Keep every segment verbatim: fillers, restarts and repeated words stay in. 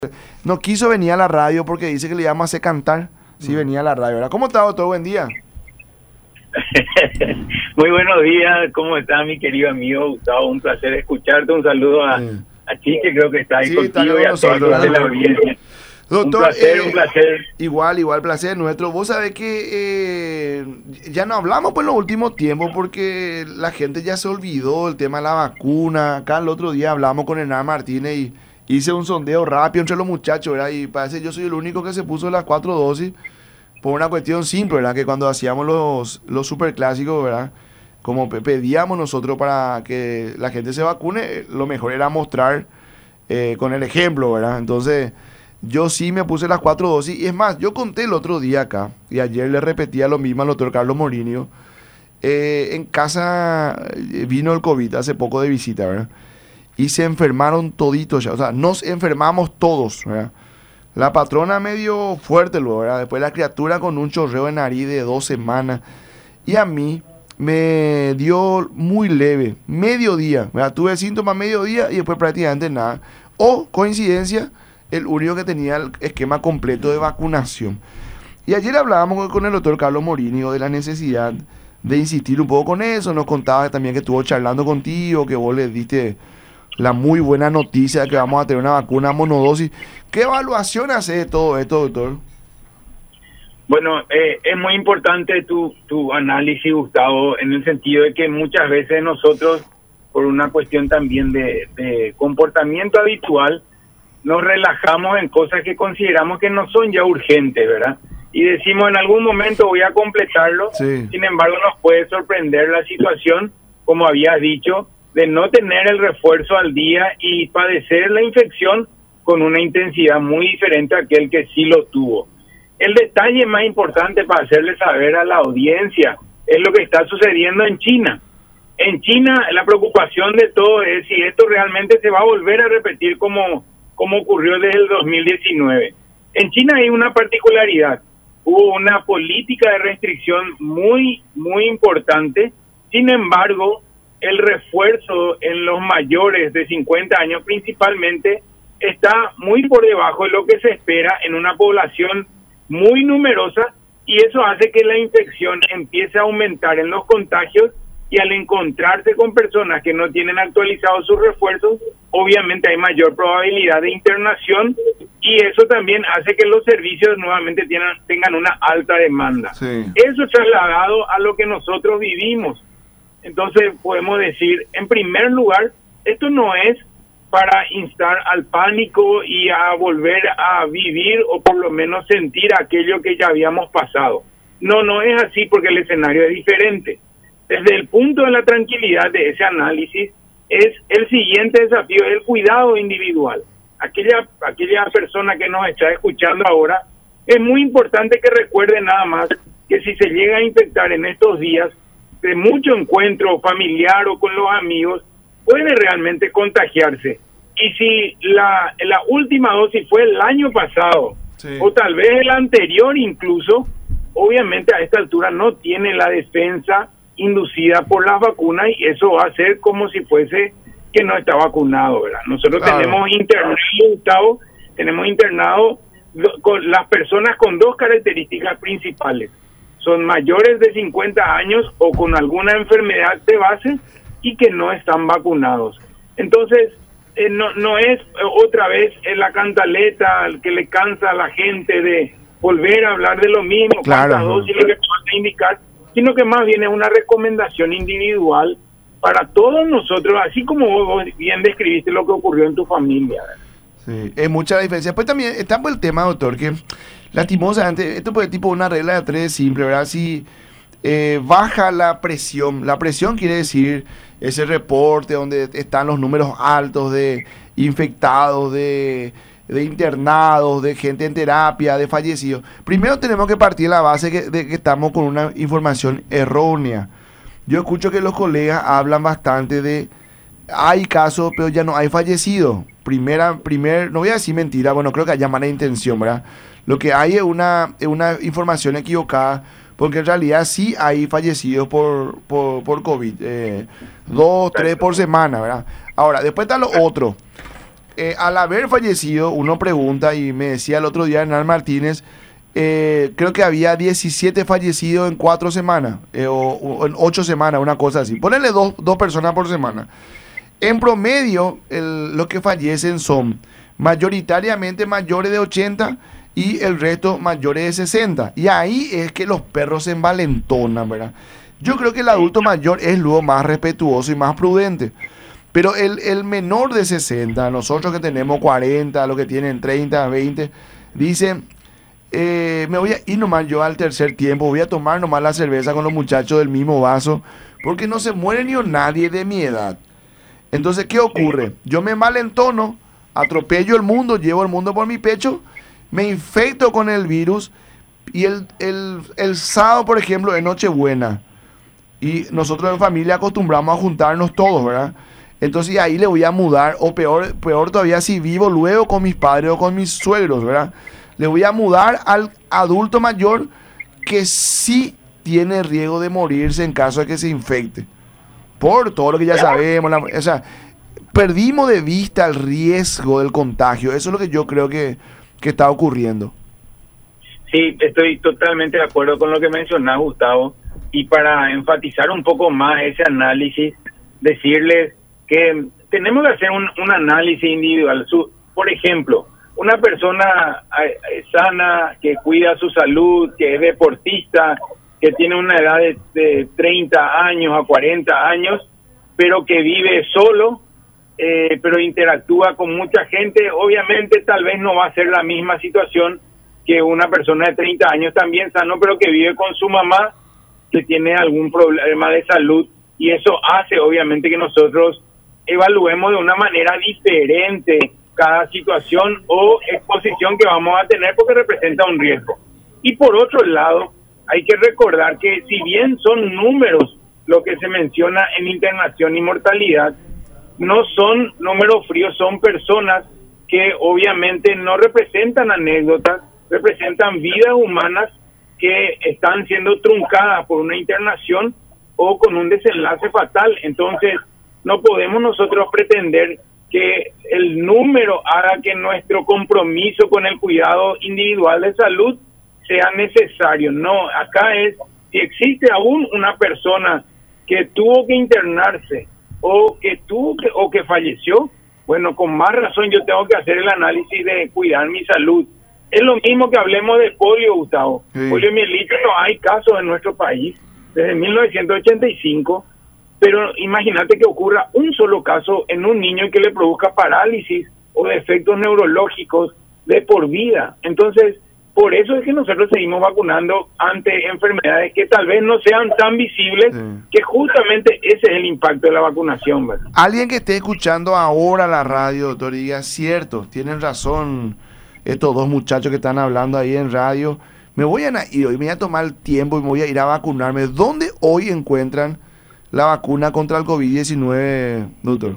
No quiso venir a la radio porque dice que le íbamos a hacer cantar si venía a la radio, ¿verdad? ¿Cómo está, doctor? Buen día. Muy buenos días, ¿cómo está mi querido amigo Gustavo? Un placer escucharte, un saludo a, sí. a Chique, creo que está ahí sí, contigo y a todos de la audiencia. Doctor, un placer, eh, un placer. Igual, igual, placer nuestro. Vos sabés que eh, ya no hablamos por los últimos tiempos porque la gente ya se olvidó el tema de la vacuna. Acá el otro día hablamos con Hernán Martínez y hice un sondeo rápido entre los muchachos, ¿verdad? Y parece que yo soy el único que se puso las cuatro dosis por una cuestión simple, ¿verdad? Que cuando hacíamos los, los superclásicos, ¿verdad? Como pedíamos nosotros para que la gente se vacune, lo mejor era mostrar eh, con el ejemplo, ¿verdad? Entonces, yo sí me puse las cuatro dosis. Y es más, yo conté el otro día acá, y ayer le repetía lo mismo al doctor Carlos Morinio. Eh, en casa vino el COVID hace poco de visita, ¿verdad? Y se enfermaron toditos ya, o sea, nos enfermamos todos, ¿verdad? La patrona medio fuerte luego, ¿verdad? Después la criatura con un chorreo de nariz de dos semanas. Y a mí me dio muy leve, mediodía, ¿verdad? Tuve síntomas mediodía y después prácticamente nada. O, coincidencia, el único que tenía el esquema completo de vacunación. Y ayer hablábamos con el doctor Carlos Morinio de la necesidad de insistir un poco con eso. Nos contaba también que estuvo charlando contigo, que vos le diste la muy buena noticia de que vamos a tener una vacuna monodosis. ¿Qué evaluación hace de todo esto, doctor? Bueno, eh, es muy importante tu, tu análisis, Gustavo, en el sentido de que muchas veces nosotros, por una cuestión también de, de comportamiento habitual, nos relajamos en cosas que consideramos que no son ya urgentes, ¿verdad? Y decimos en algún momento voy a completarlo, sí. Sin embargo nos puede sorprender la situación, como habías dicho, de no tener el refuerzo al día y padecer la infección con una intensidad muy diferente a aquel que sí lo tuvo. El detalle más importante para hacerle saber a la audiencia es lo que está sucediendo en China. En China la preocupación de todo es si esto realmente se va a volver a repetir como, como ocurrió desde el dos mil diecinueve. En China hay una particularidad, hubo una política de restricción muy, muy importante, sin embargo, el refuerzo en los mayores de cincuenta años principalmente está muy por debajo de lo que se espera en una población muy numerosa y eso hace que la infección empiece a aumentar en los contagios y al encontrarse con personas que no tienen actualizados sus refuerzos, obviamente hay mayor probabilidad de internación y eso también hace que los servicios nuevamente tengan, tengan una alta demanda. Sí. Eso trasladado a lo que nosotros vivimos. Entonces podemos decir, en primer lugar, esto no es para instar al pánico y a volver a vivir o por lo menos sentir aquello que ya habíamos pasado. No, no es así porque el escenario es diferente. Desde el punto de la tranquilidad de ese análisis, es el siguiente desafío, el cuidado individual. Aquella, aquella persona que nos está escuchando ahora, es muy importante que recuerde nada más que si se llega a infectar en estos días, de mucho encuentro familiar o con los amigos, puede realmente contagiarse. Y si la, la última dosis fue el año pasado, sí, o tal vez el anterior incluso, obviamente a esta altura no tiene la defensa inducida por las vacunas y eso va a ser como si fuese que no está vacunado, ¿verdad? Nosotros claro. tenemos internado, Gustavo, tenemos internado con las personas con dos características principales. Son mayores de cincuenta años o con alguna enfermedad de base y que no están vacunados. Entonces, eh, no, no es eh, otra vez eh, la cantaleta que le cansa a la gente de volver a hablar de lo mismo, claro, cuántas dosis lo que puede indicar, sino que más bien es una recomendación individual para todos nosotros, así como vos bien describiste lo que ocurrió en tu familia. Sí, es mucha la diferencia. Pues también está por el tema, doctor, que lastimosamente, esto puede tipo una regla de tres simple, ¿verdad? Si eh, baja la presión, la presión quiere decir ese reporte donde están los números altos de infectados, de, de internados, de gente en terapia, de fallecidos. Primero tenemos que partir de la base que, de que estamos con una información errónea. Yo escucho que los colegas hablan bastante de hay casos, pero ya no hay fallecidos. Primera, primer, no voy a decir mentira, bueno, creo que haya mala intención, ¿verdad? Lo que hay es una, es una información equivocada, porque en realidad sí hay fallecidos por, por, por COVID, eh, dos, tres por semana, ¿verdad? Ahora, después está lo otro. eh, al haber fallecido, uno pregunta, y me decía el otro día Hernán Martínez, eh, creo que había diecisiete fallecidos en cuatro semanas, eh, o, o en ocho semanas, una cosa así. Ponele dos, dos personas por semana. En promedio, el, los que fallecen son mayoritariamente mayores de ochenta y el resto mayores de sesenta. Y ahí es que los perros se envalentonan, ¿verdad? Yo creo que el adulto mayor es luego más respetuoso y más prudente. Pero el, el menor de sesenta, nosotros que tenemos cuarenta, los que tienen treinta, veinte, dicen, eh, me voy a ir nomás yo al tercer tiempo, voy a tomar nomás la cerveza con los muchachos del mismo vaso, porque no se muere ni nadie de mi edad. Entonces, ¿qué ocurre? Yo me malentono, atropello el mundo, llevo el mundo por mi pecho, me infecto con el virus, y el, el, el sábado, por ejemplo, es Nochebuena, y nosotros en familia acostumbramos a juntarnos todos, ¿verdad? Entonces ahí le voy a mudar, o peor, peor todavía si vivo luego con mis padres o con mis suegros, ¿verdad? Le voy a mudar al adulto mayor que sí tiene riesgo de morirse en caso de que se infecte. Por todo lo que ya sabemos, la, o sea, perdimos de vista el riesgo del contagio. Eso es lo que yo creo que, que está ocurriendo. Sí, estoy totalmente de acuerdo con lo que mencionás, Gustavo. Y para enfatizar un poco más ese análisis, decirles que tenemos que hacer un, un análisis individual. Su, por ejemplo, una persona eh, sana, que cuida su salud, que es deportista, que tiene una edad de, de treinta años a cuarenta años, pero que vive solo, eh, pero interactúa con mucha gente, obviamente tal vez no va a ser la misma situación que una persona de treinta años también sano, pero que vive con su mamá, que tiene algún problema de salud, y eso hace obviamente que nosotros evaluemos de una manera diferente cada situación o exposición que vamos a tener, porque representa un riesgo. Y por otro lado, hay que recordar que si bien son números lo que se menciona en internación y mortalidad, no son números fríos, son personas que obviamente no representan anécdotas, representan vidas humanas que están siendo truncadas por una internación o con un desenlace fatal. Entonces, no podemos nosotros pretender que el número haga que nuestro compromiso con el cuidado individual de salud sea necesario. No, acá es, si existe aún una persona que tuvo que internarse o que tuvo que, o que falleció, bueno, con más razón yo tengo que hacer el análisis de cuidar mi salud. Es lo mismo que hablemos de polio, Gustavo. Sí. Poliomielitis no hay casos en nuestro país desde mil novecientos ochenta y cinco, pero imagínate que ocurra un solo caso en un niño y que le produzca parálisis o defectos neurológicos de por vida. Entonces, por eso es que nosotros seguimos vacunando ante enfermedades que tal vez no sean tan visibles, sí. que justamente ese es el impacto de la vacunación, ¿verdad? Alguien que esté escuchando ahora la radio, doctor, y diga, cierto, tienen razón estos dos muchachos que están hablando ahí en radio, me voy a ir hoy, me voy a tomar el tiempo y me voy a ir a vacunarme. ¿Dónde hoy encuentran la vacuna contra el COVID diecinueve, doctor?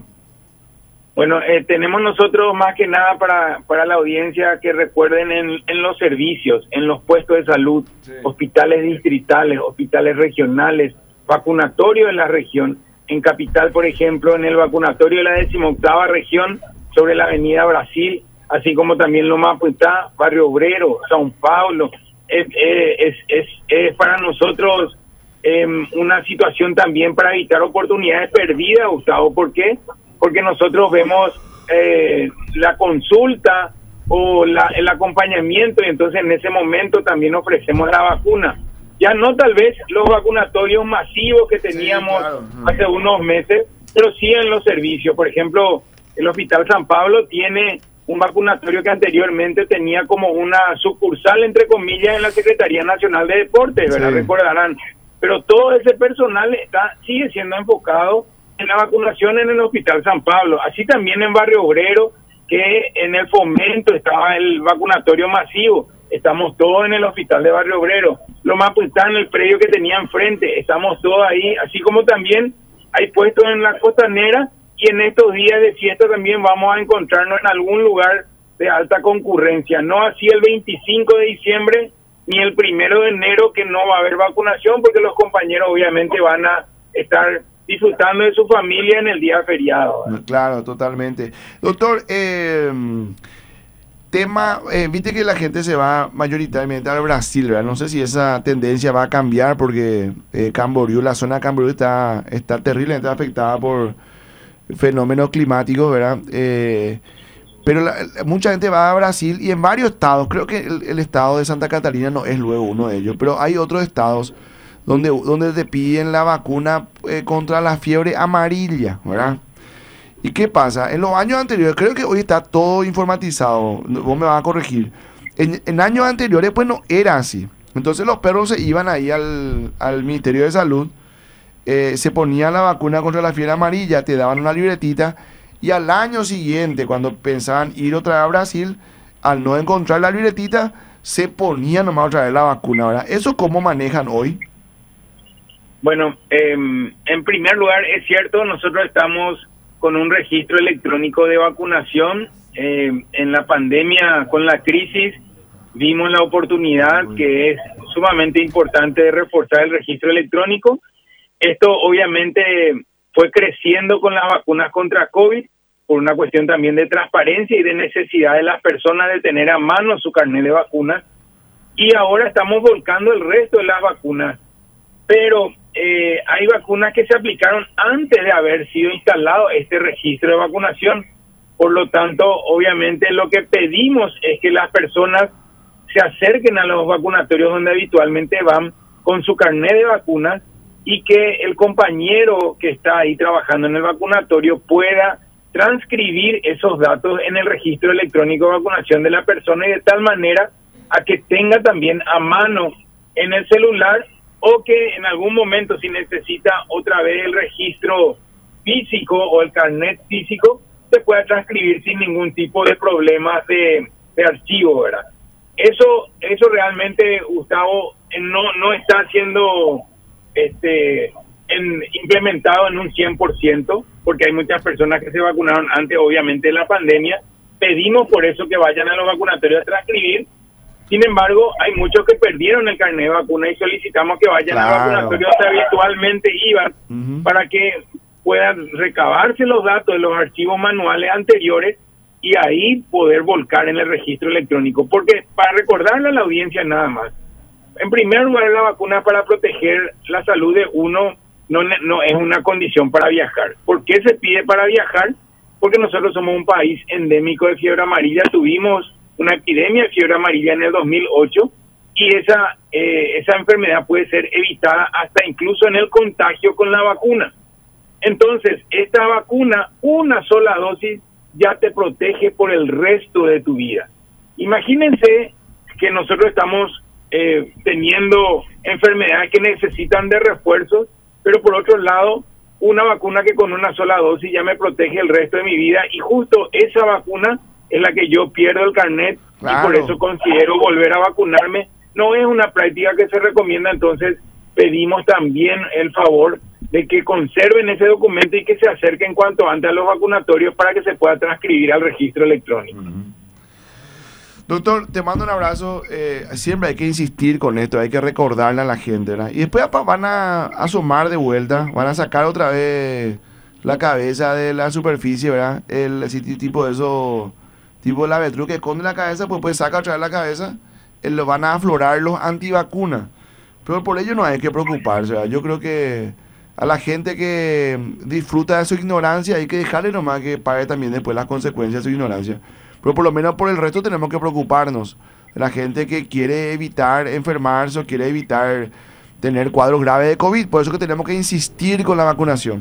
Bueno, eh, tenemos nosotros más que nada para, para la audiencia que recuerden en, en los servicios, en los puestos de salud, sí. hospitales distritales, hospitales regionales, vacunatorios en la región. En Capital, por ejemplo, en el vacunatorio de la decimoctava región sobre la avenida Brasil, así como también Loma Puentá, Barrio Obrero, São Paulo. Es, es, es, es para nosotros eh, una situación también para evitar oportunidades perdidas, Gustavo. ¿Por qué? Porque nosotros vemos eh, la consulta o la, el acompañamiento, y entonces en ese momento también ofrecemos la vacuna. Ya no tal vez los vacunatorios masivos que teníamos sí, claro. hace unos meses, pero sí en los servicios. Por ejemplo, el Hospital San Pablo tiene un vacunatorio que anteriormente tenía como una sucursal, entre comillas, en la Secretaría Nacional de Deportes, ¿verdad? Sí. Recordarán. Pero todo ese personal está sigue siendo enfocado en la vacunación en el Hospital San Pablo. Así también en Barrio Obrero, que en el Fomento estaba el vacunatorio masivo. Estamos todos en el Hospital de Barrio Obrero. Lo más pues está en el predio que tenía enfrente. Estamos todos ahí, así como también hay puestos en la Costanera, y en estos días de fiesta también vamos a encontrarnos en algún lugar de alta concurrencia. No así el veinticinco de diciembre ni el primero de enero, que no va a haber vacunación, porque los compañeros obviamente van a estar disfrutando de su familia en el día feriado. Claro, totalmente. Doctor, eh, tema, eh, viste que la gente se va mayoritariamente al Brasil, ¿verdad? No sé si esa tendencia va a cambiar porque eh, Camboriú, la zona de Camboriú está, está terriblemente afectada por fenómenos climáticos, ¿verdad? Eh, pero la, mucha gente va a Brasil y en varios estados, creo que el, el estado de Santa Catarina no es luego uno de ellos, pero hay otros estados donde, donde te piden la vacuna eh, contra la fiebre amarilla, ¿verdad? ¿Y qué pasa? En los años anteriores, creo que hoy está todo informatizado, vos me vas a corregir, en, en años anteriores pues no era así, entonces los perros se iban ahí al, al Ministerio de Salud, eh, se ponían la vacuna contra la fiebre amarilla, te daban una libretita, y al año siguiente, cuando pensaban ir otra vez a Brasil, al no encontrar la libretita, se ponían nomás otra vez la vacuna, ¿verdad? ¿Eso cómo manejan hoy? Bueno, eh, en primer lugar, es cierto, nosotros estamos con un registro electrónico de vacunación. Eh, en la pandemia, con la crisis, vimos la oportunidad que es sumamente importante de reforzar el registro electrónico. Esto obviamente fue creciendo con las vacunas contra COVID, por una cuestión también de transparencia y de necesidad de las personas de tener a mano su carnet de vacunas. Y ahora estamos volcando el resto de las vacunas. Pero eh, hay vacunas que se aplicaron antes de haber sido instalado este registro de vacunación. Por lo tanto, obviamente lo que pedimos es que las personas se acerquen a los vacunatorios donde habitualmente van con su carnet de vacunas y que el compañero que está ahí trabajando en el vacunatorio pueda transcribir esos datos en el registro electrónico de vacunación de la persona y de tal manera a que tenga también a mano en el celular o que en algún momento, si necesita otra vez el registro físico o el carnet físico, se pueda transcribir sin ningún tipo de problemas de, de archivo, ¿verdad? Eso eso realmente, Gustavo, no no está siendo este en, implementado en un cien por ciento, porque hay muchas personas que se vacunaron antes, obviamente, de la pandemia. Pedimos por eso que vayan a los vacunatorios a transcribir. Sin embargo, hay muchos que perdieron el carnet de vacuna y solicitamos que vayan claro. al vacunatorio donde habitualmente iban, uh-huh. para que puedan recabarse los datos de los archivos manuales anteriores y ahí poder volcar en el registro electrónico. Porque, para recordarle a la audiencia nada más, en primer lugar, la vacuna para proteger la salud de uno no, no es una condición para viajar. ¿Por qué se pide para viajar? Porque nosotros somos un país endémico de fiebre amarilla. Tuvimos una epidemia de fiebre amarilla en el dos mil ocho y esa, eh, esa enfermedad puede ser evitada hasta incluso en el contagio con la vacuna. Entonces, esta vacuna, una sola dosis, ya te protege por el resto de tu vida. Imagínense que nosotros estamos eh, teniendo enfermedades que necesitan de refuerzos, pero por otro lado, una vacuna que con una sola dosis ya me protege el resto de mi vida, y justo esa vacuna es la que yo pierdo el carnet, claro. Y por eso considero volver a vacunarme. No es una práctica que se recomienda, entonces pedimos también el favor de que conserven ese documento y que se acerquen cuanto antes a los vacunatorios para que se pueda transcribir al registro electrónico. Uh-huh. Doctor, te mando un abrazo. Eh, siempre hay que insistir con esto, hay que recordarle a la gente, ¿verdad? Y después van a asomar de vuelta, van a sacar otra vez la cabeza de la superficie, ¿verdad? El, ese tipo de eso, tipo la avestruz que esconde la cabeza, pues pues saca otra vez la cabeza, eh, lo van a aflorar los antivacunas. Pero por ello no hay que preocuparse, ¿verdad? Yo creo que a la gente que disfruta de su ignorancia hay que dejarle nomás que pague también después las consecuencias de su ignorancia. Pero por lo menos por el resto tenemos que preocuparnos de la gente que quiere evitar enfermarse o quiere evitar tener cuadros graves de COVID. Por eso que tenemos que insistir con la vacunación.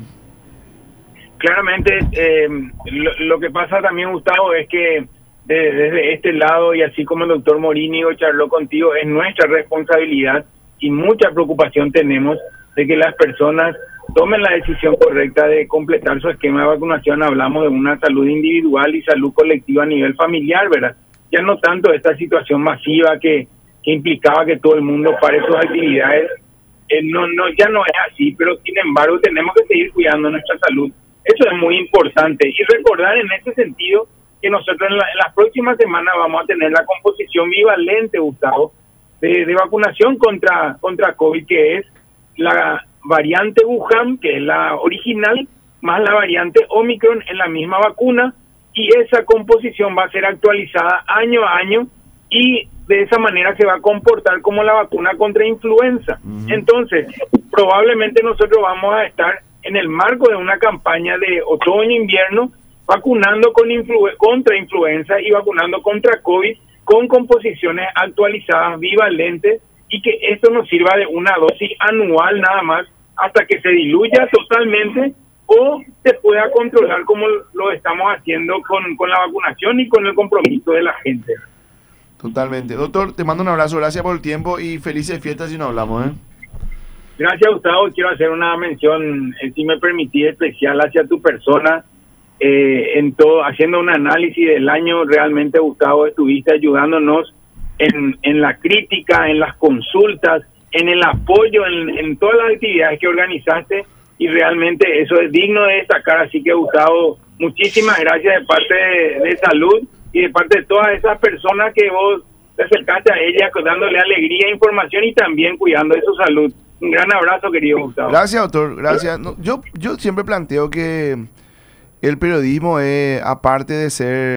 Claramente, eh, lo, lo que pasa también, Gustavo, es que de, desde este lado, y así como el doctor Morínigo charló contigo, es nuestra responsabilidad y mucha preocupación tenemos de que las personas tomen la decisión correcta de completar su esquema de vacunación. Hablamos de una salud individual y salud colectiva a nivel familiar, ¿verdad? Ya no tanto esta situación masiva que, que implicaba que todo el mundo pare sus actividades. Eh, no, no, ya no es así, pero sin embargo tenemos que seguir cuidando nuestra salud. Eso es muy importante. Y recordar en ese sentido que nosotros en, la, en las próximas semanas vamos a tener la composición bivalente, Gustavo, de, de vacunación contra, contra COVID, que es la variante Wuhan, que es la original, más la variante Omicron en la misma vacuna, y esa composición va a ser actualizada año a año y de esa manera se va a comportar como la vacuna contra influenza. Uh-huh. Entonces, probablemente nosotros vamos a estar en el marco de una campaña de otoño-invierno vacunando con influ- contra influenza y vacunando contra COVID con composiciones actualizadas, bivalentes, y que esto nos sirva de una dosis anual nada más hasta que se diluya totalmente o se pueda controlar como lo estamos haciendo con, con la vacunación y con el compromiso de la gente. Totalmente. Doctor, te mando un abrazo, gracias por el tiempo y felices fiestas si no hablamos, ¿eh? Gracias, Gustavo. Quiero hacer una mención, eh, si me permitís, especial hacia tu persona. Eh, en todo, haciendo un análisis del año, realmente, Gustavo, estuviste ayudándonos en, en la crítica, en las consultas, en el apoyo, en, en todas las actividades que organizaste, y realmente eso es digno de destacar. Así que, Gustavo, muchísimas gracias de parte de, de Salud y de parte de todas esas personas que vos te acercaste a ellas, dándole alegría, información y también cuidando de su salud. Un gran abrazo, querido Gustavo. Gracias, doctor, gracias. No, yo, yo siempre planteo que el periodismo es, aparte de ser